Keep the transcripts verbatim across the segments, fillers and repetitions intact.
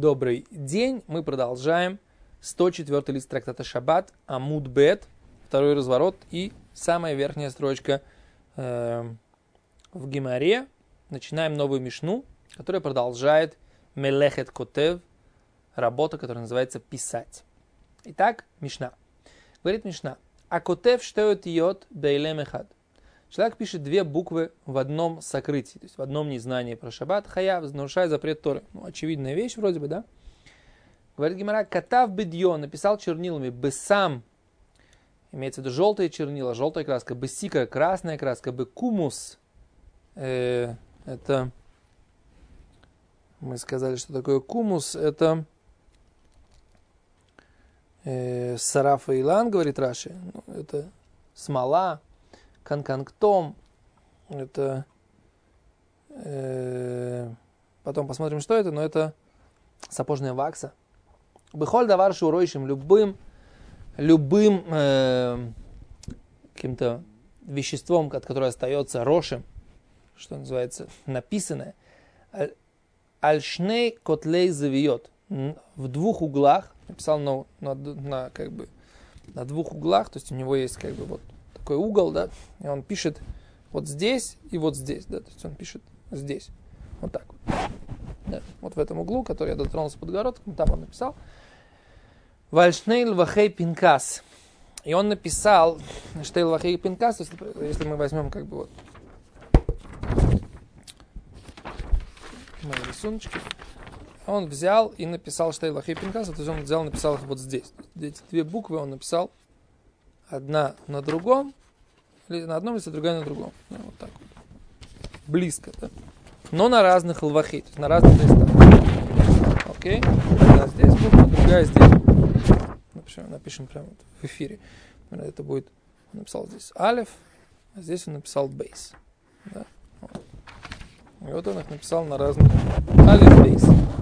Добрый день. Мы продолжаем сто четвёртый лист трактата Шаббат, Амуд Бет, второй разворот и самая верхняя строчка э, в Гемаре. Начинаем новую мишну, которая продолжает Мелехет Котев, работа, которая называется «Писать». Итак, мишна. Говорит мишна. А Котев штоет йод бейлем эхад. Человек пишет две буквы в одном сокрытии, то есть в одном незнании про шаббат, хаяв, нарушая запрет Торы. Ну, очевидная вещь вроде бы, да? Говорит Гемара, катав бедьё, написал чернилами, бесам, имеется в виду желтые чернила, желтая краска, бесика, красная краска, бекумус, э, это, мы сказали, что такое кумус, это э, сараф и илан, говорит Раши, ну, это смола. Канкангтом, это, э, потом посмотрим, что это, но это сапожная вакса. Бехоль давар шуройшим, любым, любым э, каким-то веществом, от которого остается рошем, что называется, написанное, альшней котлей завиет, в двух углах, написал на, на, на, как бы, на двух углах, то есть у него есть как бы вот такой угол, да, и он пишет вот здесь и вот здесь, да, то есть он пишет здесь, вот так вот, да, вот в этом углу, который я дотронулся под подбородком, там он написал Вальшнейл вахей пинкас, и он написал Штейл вахей пинкас, если, если мы возьмем как бы вот мои рисуночки, он взял и написал Штейл вахей пинкас, то есть он взял и написал их вот здесь, эти две буквы он написал одна на другом, или на одном, если другая на другом. Ну, вот так вот. Близко, да? Но на разных лвахи, то есть на разных листах. Окей? Одна здесь буква, другая здесь. Напишем, напишем прямо вот в эфире. Это будет, он написал здесь алеф, а здесь он написал бейс. Да? Вот. И вот он их написал на разных алеф, бейс.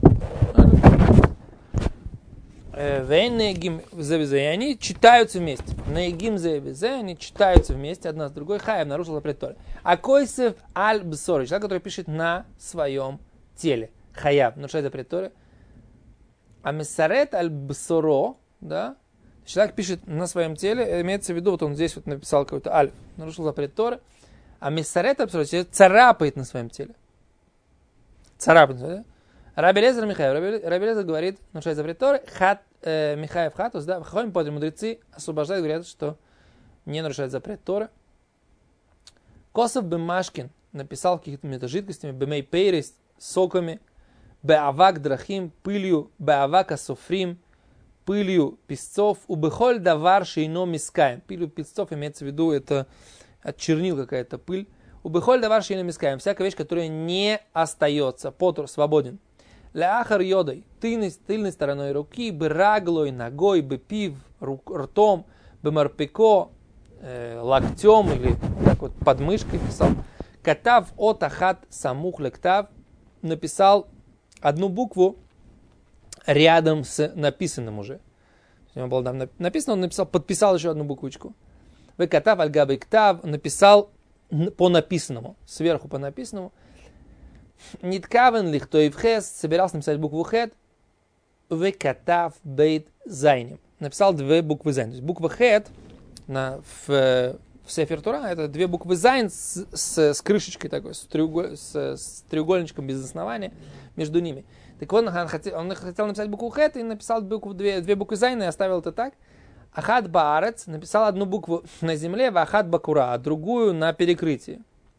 Вейнегим зевизе, они читаются вместе. Негим зевизе, они читаются вместе, одна с другой. Хаев нарушил запрет Торы. А койсев аль бсори, человек, который пишет на своем теле. Хаяв нарушает запрет Торы. А месарет аль бсоро, да, человек пишет на своем теле, имеется в виду, вот он здесь вот написал какой-то аль, нарушил запрет Торы. А месарет аль бсоро, человек царапает на своем теле. Царапает, да? Раби Лезер Михаев. Раби, Раби Лезер говорит, нарушает запрет Торы, хат, э, Михаев хатус, да, в Хахомим подряд мудрецы освобождают, говорят, что не нарушает запрет Торы. Косов Бемашкин написал какими-то жидкостями, бемей пейрис, соками, беавак драхим, пылью, беавак асофрим, пылью песцов, убехоль давар шейно мискаем. Пылью песцов имеется в виду, это от чернил какая-то пыль. Убехоль давар шейно мискаем, всякая вещь, которая не остается, потур, свободен. Ляхар йодой, тыльной, тыльной стороной руки, бы раглой, ногой, бы пив, рук, ртом, бы марпико, э, локтем или так вот подмышкой писал. Катав от ахат самух лектав, написал одну букву рядом с написанным уже. У него было там написано, он написал, подписал еще одну буквочку. Вы катав альгабы ктав, написал по написанному, сверху по написанному. Ниткавен лихтоев хес, собирался написать букву хет, векатав бейт зайним. Написал две буквы зайн. То есть буква хет на, в, в Сефер Тора, это две буквы зайн с, с, с крышечкой такой, с, треуголь, с, с треугольничком без основания между ними. Так вот, он хотел, он хотел написать букву хет и написал букву, две, две буквы зайн и оставил это так. Ахад баарец написал одну букву на земле, в ахад бакура, а другую на перекрытии.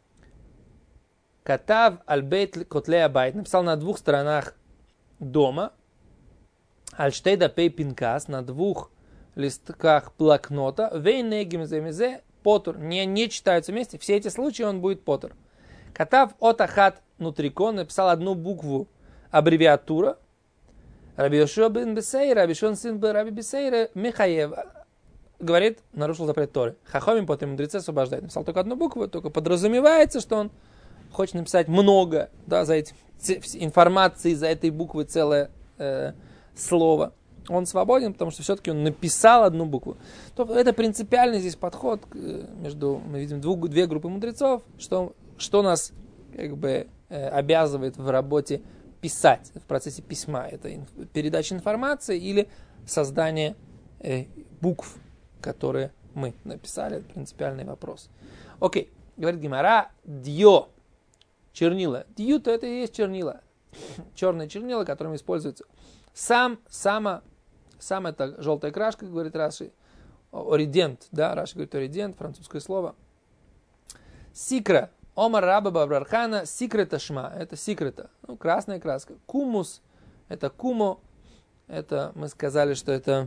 Катав альбейт котлея байт, написал на двух сторонах дома. Альштейда пей пинкас, на двух листках блокнота. Вейнегим земезе, потур, не, не читаются вместе. Все эти случаи он будет потур. Катав от ахат нутрикон, написал одну букву аббревиатура. Раби Йошуа бен Бесейра, Раби Шон сын Раби Бесейра, Михаев, говорит, нарушил запрет Торы. Хахомим потом мудрецы освобождают. Написал только одну букву, только подразумевается, что он хочет написать много, да, за эти информации, за этой буквы целое э, слово. Он свободен, потому что все-таки он написал одну букву. То это принципиальный здесь подход между, мы видим, двух, две группы мудрецов, что, что нас как бы э, обязывает в работе писать в процессе письма. Это инф, передача информации или создание э, букв, которые мы написали. Это принципиальный вопрос. Окей, говорит Гемара, дьё, чернила. Дью-то это и есть чернила. Черные чернила, которыми используются. Сам, сама, сам это желтая крашка, говорит Раши. Оридент, да, Раши говорит оридент, французское слово. Сикра, омар раба бабрархана, сикрета шма, это сикрета, ну, красная краска. Кумус, это кумо, это, мы сказали, что это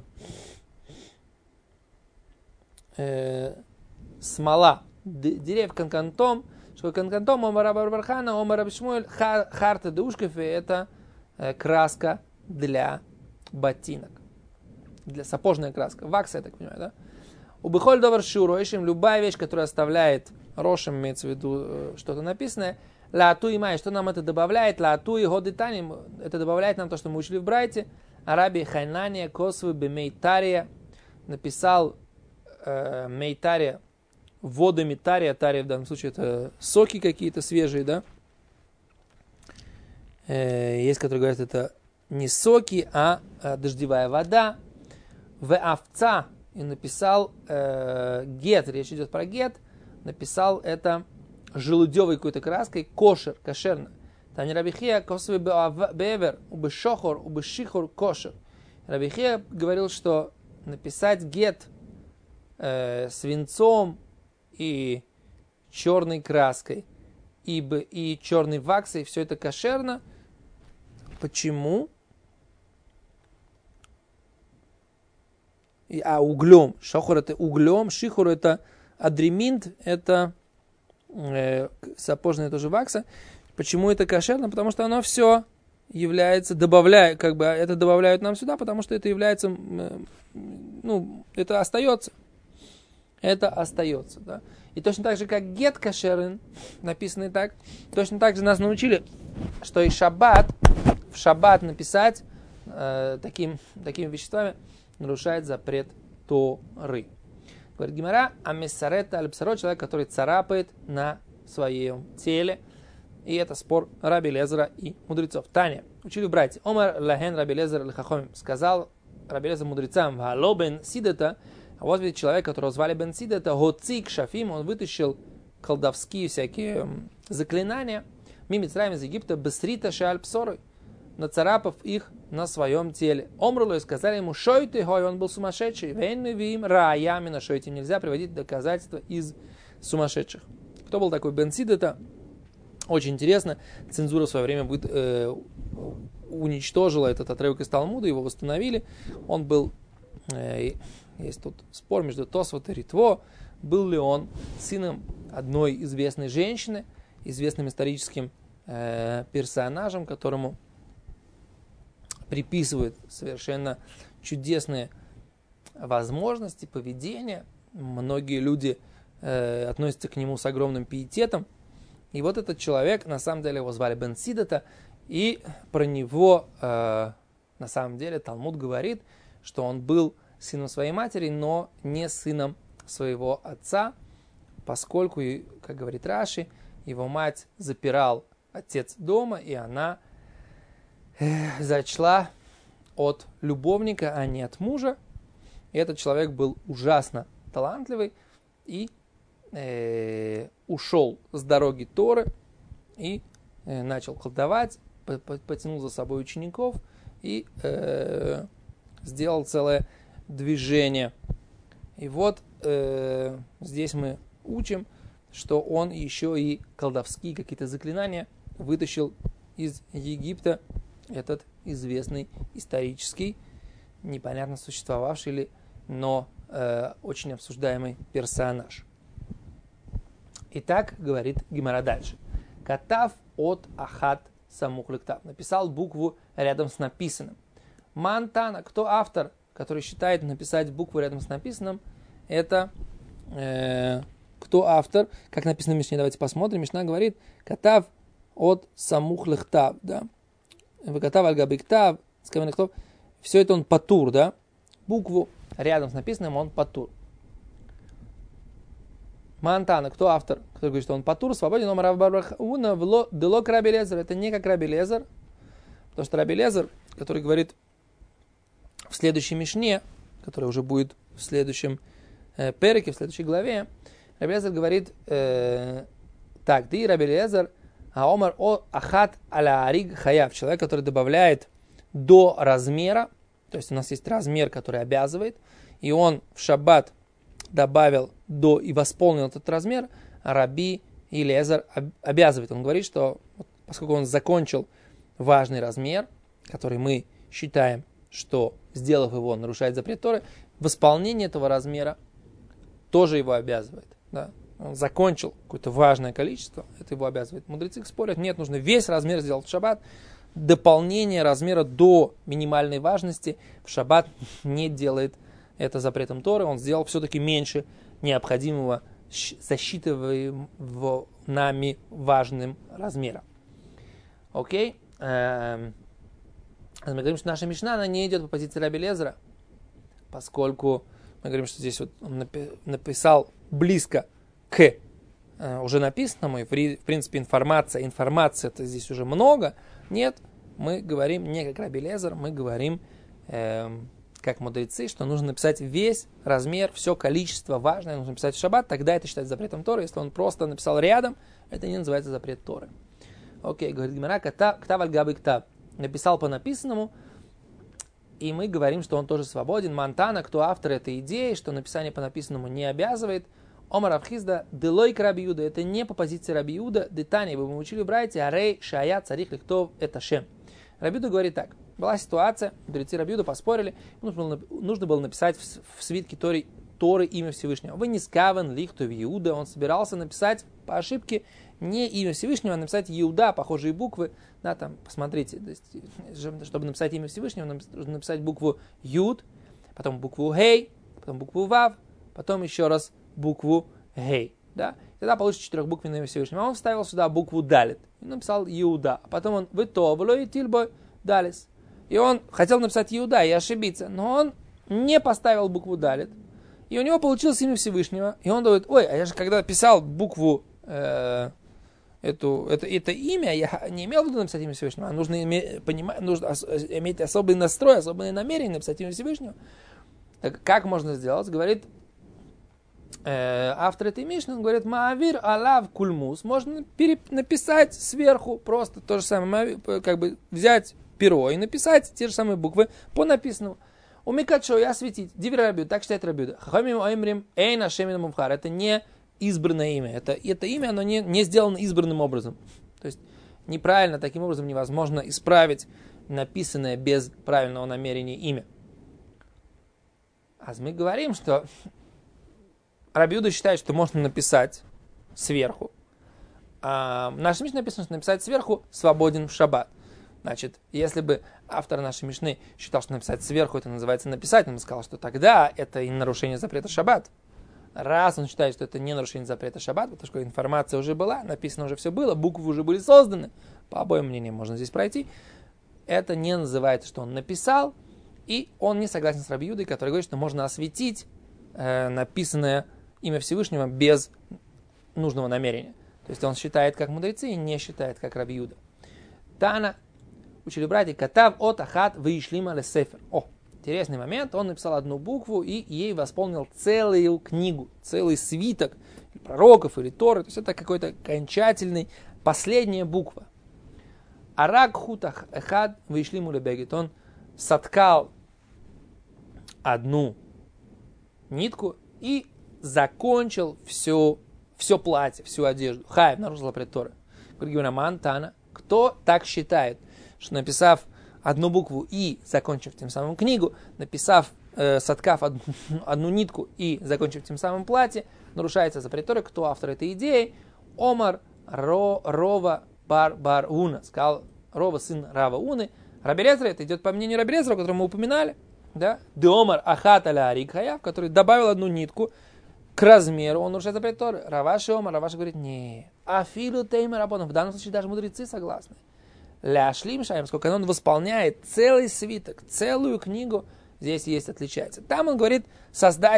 э, смола, деревьев канкантом, что канкантом, омар раба бабрархана, омар раба шмуэль, харта деушкафе, это э, краска для ботинок. Для сапожная краска. Вакс, я так понимаю, да? У бихоль довар шуроишим, любая вещь, которая оставляет рошем, имеется в виду что-то написанное, лаату и май, что нам это добавляет? Лаату и годы таним, это добавляет нам то, что мы учили в Брайте. Араби хайнания косвы бемейтария, написал э, мейтария, водами тария, тария в данном случае это соки какие-то свежие, да? Э, есть, которые говорят, это не соки, а э, дождевая вода. В овца и написал э, гет, речь идет про гет, написал это желудевой какой-то краской, кошер, кошерно. Тани Рабихия косвы бевер, убешохор, убешихор, кошер. Рабихия говорил, что написать гет э, свинцом и черной краской и, и черной ваксой, все это кошерно. Почему? А углем, шохор это углем, шихор это адреминт, это э, сапожная тоже вакса. Почему это кошерно? Потому что оно все является, добавляя, как бы это добавляют нам сюда, потому что это является, э, ну, это остается. Это остается, да. И точно так же, как гет кошерен, написанный так, точно так же нас научили, что и шаббат, в шаббат написать э, таким, такими веществами нарушает запрет Торы. Говорит Гемара, амессарета аль-псаро, человек, который царапает на своем теле. И это спор Раби Лезера и мудрецов. Таня, учили в братья. Омар лахен Раби Лезер лехахомим. Сказал Раби Лезер мудрецам, вало бен сидета, а вот видит человек, которого звали бен сидета, гоцик шафим, он вытащил колдовские всякие заклинания. Мимицраем из Египта, бесрита шаль псорой, нацарапав их на своем теле. Омрулу и сказали ему, шой ты, гой, он был сумасшедший. Вейн вим раями на шойте. Нельзя приводить доказательства из сумасшедших. Кто был такой бен сидета? Очень интересно. Цензура в свое время будет, э, уничтожила этот отрывок из Талмуда, его восстановили. Он был, э, есть тут спор между Тосфот и Ритво, был ли он сыном одной известной женщины, известным историческим э, персонажем, которому приписывают совершенно чудесные возможности, поведения. Многие люди э, относятся к нему с огромным пиететом. И вот этот человек, на самом деле его звали бен сидета, и про него, э, на самом деле, Талмуд говорит, что он был сыном своей матери, но не сыном своего отца, поскольку, как говорит Раши, его мать запирал отец дома, и она э, зачла от любовника, а не от мужа. И этот человек был ужасно талантливый и э, ушел с дороги Торы и э, начал колдовать, потянул за собой учеников и э, сделал целое движение. И вот э, здесь мы учим, что он еще и колдовские какие-то заклинания вытащил из Египта, этот известный исторический, непонятно существовавший ли, но э, очень обсуждаемый персонаж. Итак, говорит Гемара дальше. Катав от ахат самухликтав. Написал букву рядом с написанным. Мантана, кто автор, который считает написать букву рядом с написанным, это э, кто автор, как написано в Мишне, давайте посмотрим. Мишна говорит, катав от самухликтав, да. Выкатав аль-габиктав, все это он патур, да. Букву рядом с написанным он патур. Мантана, кто автор, который говорит, что он патур, свободен, но Рав бар Уна дело Раби Лезер, это не как Раби Лезер, Потому что Раби Элиэзер, который говорит в следующей мишне, которая уже будет в следующем э, переке, в следующей главе, Раби Элиэзер говорит э, так, ты, Раби Элиэзер, аомар о ахат аля ариг хаяв, человек, который добавляет до размера, то есть у нас есть размер, который обязывает, и он в шаббат добавил до и восполнил этот размер, Раби Элиэзер обязывает. Он говорит, что поскольку он закончил важный размер, который мы считаем, что, сделав его, нарушает запрет Торы, восполнение этого размера тоже его обязывает. Да? Он закончил какое-то важное количество, это его обязывает. Мудрецы спорят, нет, нужно весь размер сделать в шаббат. Дополнение размера до минимальной важности в шаббат не делает это запретом Торы. Он сделал все-таки меньше необходимого засчитываемого нами важным размера. Окей? Эм, мы говорим, что наша мишна, она не идет по позиции Раби Элиэзера, поскольку мы говорим, что здесь вот он напи- написал близко к э, уже написанному, и в принципе информация, информация-то здесь уже много. Нет, мы говорим не как Раби Элиэзер, мы говорим эм, как мудрецы, что нужно написать весь размер, все количество важное, нужно написать в шаббат, тогда это считается запретом Торы. Если он просто написал рядом, это не называется запрет Торы. Окей, говорит Гемара, ктав аль габы ктав. Написал по написанному, и мы говорим, что он тоже свободен. Монтана, кто автор этой идеи, что написание по написанному не обязывает. Омар Авхизда, делой к Раби Юда, это не по позиции Раби Юда. Детани, вы мы учили в Брайте, арей, шая, царих, лихтов, это шем. Раби Юда говорит так. Была ситуация, мудрецы Раби Юда поспорили, нужно было, нужно было написать в, в свитке Торы, Торы имя Всевышнего. Вы не скаван, лихтов, Иуда. Он собирался написать по ошибке не имя Всевышнего, а написать Иуда, похожие буквы. Да, там, посмотрите, то есть, чтобы написать имя Всевышнего, нужно написать букву Юд, потом букву Хей, потом букву Вав, потом еще раз букву Хей. Да? Тогда получится четырехбуквенное имя Всевышнего. А он вставил сюда букву Далит и написал Иуда. А потом он «Вытовло и тильбо далис». И он хотел написать Иуда и ошибиться, но он не поставил букву Далит. И у него получилось имя Всевышнего. И он думает, ой, а я же когда писал букву, э, эту, это, это имя, я не имел в виду написать имя Всевышнего. А нужно, иметь, понимать, нужно иметь особый настрой, особое намерение написать имя Всевышнего. Так как можно сделать? Говорит э, автор этой мишны, он говорит, маавир алав кульмус. Можно переп- написать сверху просто то же самое, как бы взять перо и написать те же самые буквы по написанному. У Микачо и осветить. Дивер Рабиуда, так считает Рабиуда. Хахамим аймрим эйна шемин мумхар. Это не избранное имя. Это, это имя, оно не, не сделано избранным образом. То есть неправильно, таким образом невозможно исправить написанное без правильного намерения имя. А мы говорим, что Рабиуда считает, что можно написать сверху. А в нашей мишне написано, что написать сверху свободен в шаббат. Значит, если бы автор нашей мишны считал, что написать сверху это называется написать, он бы сказал, что тогда это и нарушение запрета шаббат. Раз он считает, что это не нарушение запрета шаббат, потому что информация уже была, написано уже все было, буквы уже были созданы, по обоим мнениям можно здесь пройти, это не называется, что он написал, и он не согласен с Раби Юдой, который говорит, что можно осветить э, написанное имя Всевышнего без нужного намерения. То есть он считает как мудрецы и не считает как Раби Юда. Тана учили братья, катав от ахат выишлима ле сефер. О, интересный момент. Он написал одну букву и ей восполнил целую книгу, целый свиток пророков или Торы. То есть это какой-то окончательный, последняя буква. Арак хутах эхад выишлиму ле бегет. Он соткал одну нитку и закончил все, все платье, всю одежду. Хай, нарушил запрет Торы. Говорит, Тана, кто так считает, что написав одну букву и закончив тем самым книгу, написав, э, соткав одну, одну нитку и закончив тем самым платье, нарушается запрет Торы. Кто автор этой идеи? Омар Ро, Рова Бар Бар Уна. Сказал Рова, сын Рава Уны. Раби Элиэзер, это идет по мнению Раби Элиэзера, о котором мы упоминали. Да? Де Омар Ахат аля арик хаяв, который добавил одну нитку к размеру, он нарушает запрет Торы. Раваши Омар, Раваши говорит, не. Афилу теймер рабонов. В данном случае даже мудрецы согласны. Ляшлим шаем, сколько он восполняет целый свиток, целую книгу, здесь есть отличается. Там он говорит создать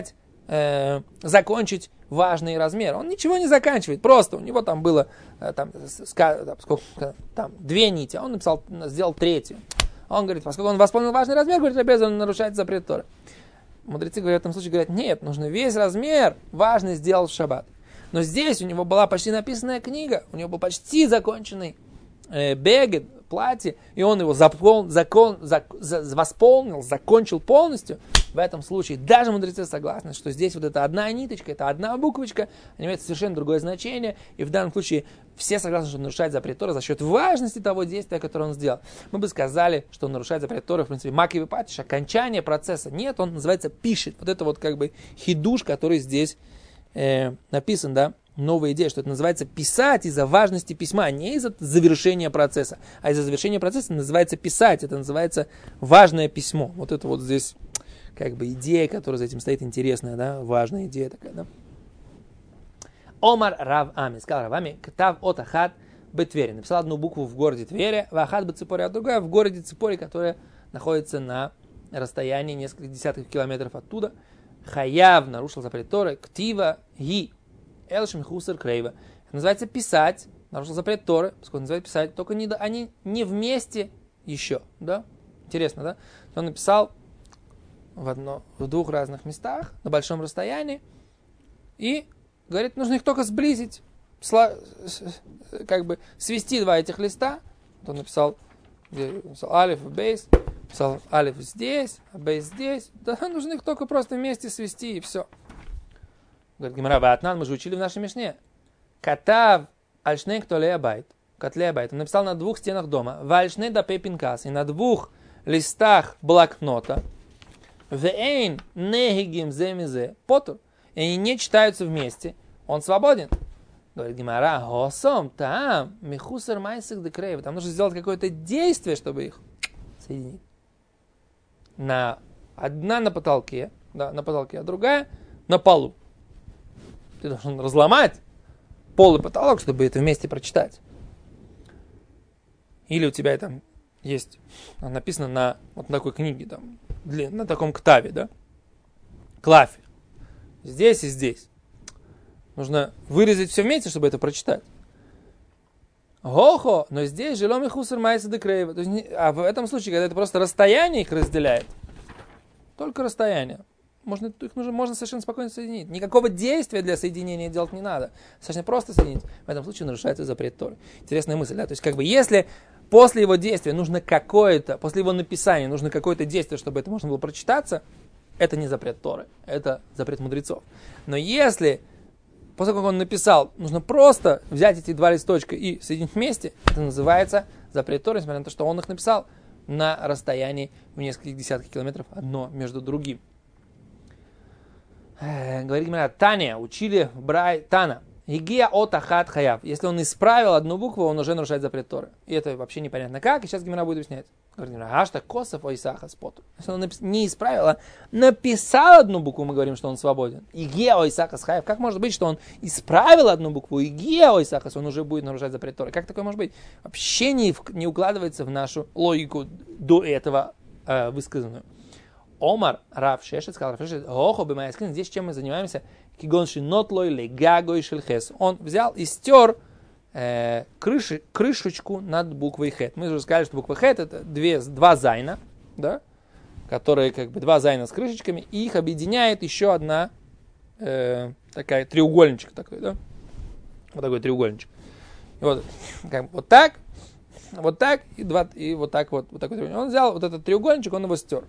э, закончить важный размер. Он ничего не заканчивает, просто у него там было э, там, ска, сколько, там, две нити, а он написал, сделал третью. Он говорит, поскольку он восполнил важный размер, говорит, обязан нарушать запрет Торы. Мудрецы говорят, в этом случае говорят, нет, нужно весь размер важный сделать в шаббат. Но здесь у него была почти написанная книга, у него был почти законченный э, бегет, платье, и он его запол, закон, зак, за, восполнил, закончил полностью. В этом случае даже мудрецы согласны, что здесь вот эта одна ниточка, это одна буквочка, они имеют совершенно другое значение, и в данном случае все согласны, что нарушает запрет Торы за счет важности того действия, которое он сделал. Мы бы сказали, что он нарушает запрет Торы, в принципе, макив и патиш, окончание процесса. Нет, он называется пишет. Вот это вот как бы хидуш, который здесь э, написан, да, новая идея, что это называется писать из-за важности письма, не из-за завершения процесса, а из-за завершения процесса называется писать, это называется важное письмо. Вот это вот здесь как бы идея, которая за этим стоит, интересная, да, важная идея такая, да. Омар Рав Ами, сказал Рав Ами, ктав от Ахат бе-Твери, написал одну букву в городе Твери, в Ахат бе-Ципори, а другая в городе Ципори, которая находится на расстоянии нескольких десятков километров оттуда. Хаяв нарушил запрет Торы, ктива ги элшим хусар крейва. Это называется писать, нарушил запрет Торы, поскольку называется писать, только не, они не вместе еще, да? Интересно, да? Он написал в, одно, в двух разных местах, на большом расстоянии, и говорит, нужно их только сблизить, сла, как бы свести два этих листа. Вот он написал, написал алиф и бейс, написал алиф здесь, а бейс здесь. Да, нужно их только просто вместе свести, и все. Говорит Гемара, Ваатнан, мы же учили в нашей мишне. Катав альшней ктолей абайт, котлей абайт. Он написал на двух стенах дома. Вальшней да пейпинкас. И на двух листах блокнота. Вейн нехигим земизе потур. И они не читаются вместе. Он свободен. Говорит Гемара, госом там михусар майсик декрейв. Там нужно сделать какое-то действие, чтобы их соединить. На, одна на потолке, да, на потолке, а другая на полу. Ты должен разломать пол и потолок, чтобы это вместе прочитать. Или у тебя там есть, написано на вот такой книге, там, на таком ктаве, да, клафе. Здесь и здесь. Нужно вырезать все вместе, чтобы это прочитать. Хо-хо, но здесь жилом и хусар майса декрейва. А в этом случае, когда это просто расстояние их разделяет, только расстояние. Можно, их нужно, можно совершенно спокойно соединить. Никакого действия для соединения делать не надо. Достаточно просто соединить. В этом случае нарушается запрет Торы. Интересная мысль, да? То есть, как бы, если после его действия нужно какое-то, после его написания нужно какое-то действие, чтобы это можно было прочитаться, это не запрет Торы, это запрет мудрецов. Но если, после того, как он написал, нужно просто взять эти два листочка и соединить вместе, это называется запрет Торы, несмотря на то, что он их написал на расстоянии в нескольких десятков километров одно между другим. Говорит Гемара, Таня, учили в Брай Тана. Игия от Ахат Хаяв. Если он исправил одну букву, он уже нарушает запрет Торы. И это вообще непонятно как, и сейчас Гемара будет объяснять. Говорит Гемара, ашта косов ойсаха споту. Если он не исправил, а написал одну букву, мы говорим, что он свободен. Игия ойсаха Хаяв. Как может быть, что он исправил одну букву, Игия ойсаха, он уже будет нарушать запрет Торы? Как такое может быть? Вообще не, не укладывается в нашу логику до этого э, высказанную. Омар Рав Шешет сказал, Рав Шешет, охо бы моя скрин, здесь чем мы занимаемся? Кигонши нотлой легагой шельхес. Он взял и стер э, крыши, крышечку над буквой хет. Мы уже сказали, что буква хет это две, два зайна, да, которые как бы два зайна с крышечками, и их объединяет еще одна э, такая треугольничек такой, да, вот такой треугольничек. И вот, как бы, вот так, вот так и два, и вот так вот, вот такой треугольничек. Он взял вот этот треугольничек, он его стер.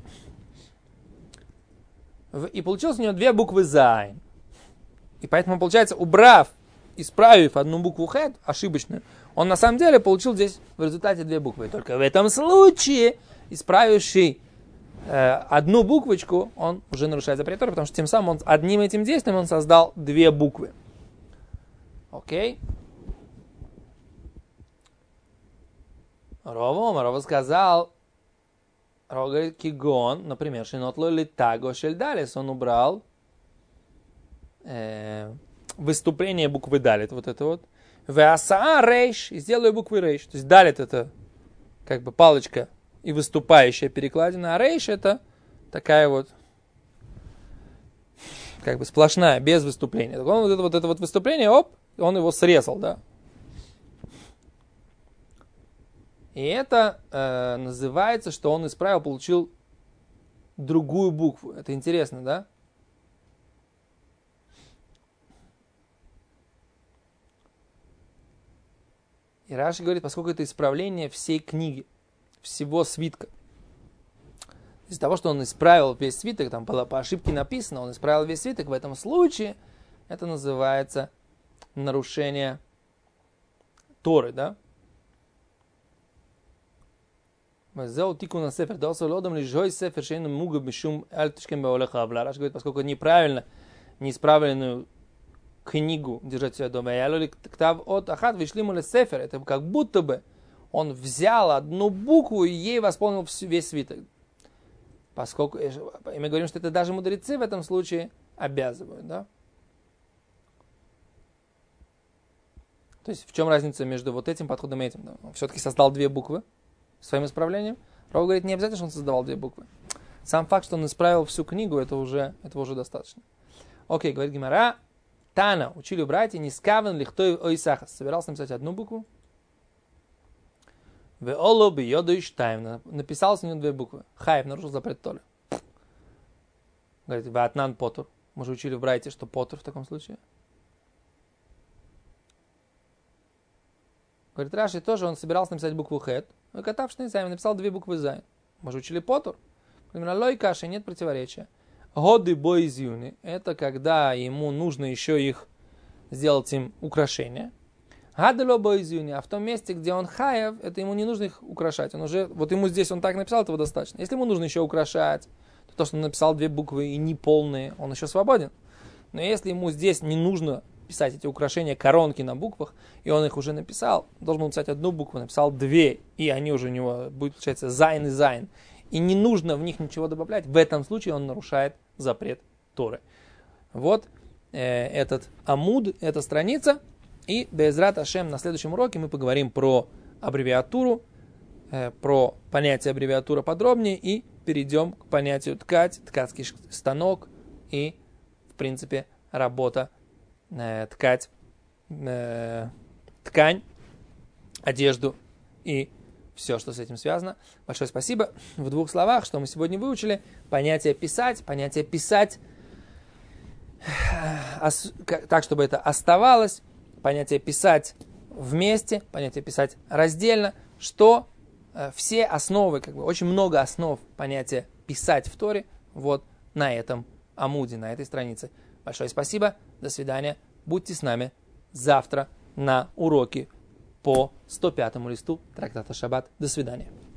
И получилось у него две буквы зайн. И поэтому, получается, убрав, исправив одну букву хэт, ошибочную, он на самом деле получил здесь в результате две буквы. И только в этом случае, исправивший э, одну буквочку, он уже нарушает запрет Торы, потому что тем самым он, одним этим действием он создал две буквы. Окей? Рова, Рова сказал, Рова говорит, кигон, например, шинотло литаго шельдалес, он убрал э, выступление буквы далит, вот это вот. Веасаа рейш, и сделаю буквы рейш. То есть далит это как бы палочка и выступающая перекладина, а рейш это такая вот, как бы сплошная, без выступления. Так он вот это вот, это вот выступление, оп, он его срезал, да. И это э, называется, что он исправил, получил другую букву. Это интересно, да? И Раши говорит, поскольку это исправление всей книги, всего свитка. Из-за того, что он исправил весь свиток, там было по ошибке написано, он исправил весь свиток, в этом случае это называется нарушение Торы, да? Раш говорит, поскольку неправильно, неисправленную книгу держать у себя дома, это как будто бы он взял одну букву и ей восполнил весь свиток. Поскольку, и мы говорим, что это даже мудрецы в этом случае обязывают, да? То есть в чем разница между вот этим подходом и этим? Да? Он все-таки создал две буквы своим исправлением. Рав говорит, не обязательно, что он создавал две буквы. Сам факт, что он исправил всю книгу, это уже, этого уже достаточно. Окей, говорит Гемара. Тана, учили братья, не скаван лихтой ойсахас. Собирался написать одну букву. Веоло би йодуиш тайм. Написал с ним две буквы. Хайв, нарушил запрет Торы. Говорит, ватнан потур. Мы же учили в братья, что потур в таком случае. Говорит, Раши тоже, он собирался написать букву хет. Но катавшный займ написал две буквы зайн. Мы же учили потур. Именно лой каши, нет противоречия. Годы бой из юни. Это когда ему нужно еще их сделать им украшения. Гадало бой из юни. А в том месте, где он хаев, это ему не нужно их украшать. Он уже, вот ему здесь он так написал, этого достаточно. Если ему нужно еще украшать, то то, что он написал две буквы и неполные, он еще свободен. Но если ему здесь не нужно писать эти украшения, коронки на буквах, и он их уже написал, должен был написать одну букву, написал две, и они уже у него будут, получается, зайн и зайн, и не нужно в них ничего добавлять, в этом случае он нарушает запрет Торы. Вот э, этот амуд, эта страница, и Безрат Ашем на следующем уроке мы поговорим про аббревиатуру, э, про понятие аббревиатура подробнее, и перейдем к понятию ткать, ткацкий станок, и, в принципе, работа ткать, э, ткань, одежду и все, что с этим связано. Большое спасибо. В двух словах, что мы сегодня выучили. Понятие писать, понятие писать ос, как, так, чтобы это оставалось. Понятие писать вместе, понятие писать раздельно. Что э, все основы, как бы очень много основ понятия писать в Торе вот на этом амуде, на этой странице. Большое спасибо. До свидания. Будьте с нами завтра на уроке по сто пятому листу трактата Шаббат. До свидания.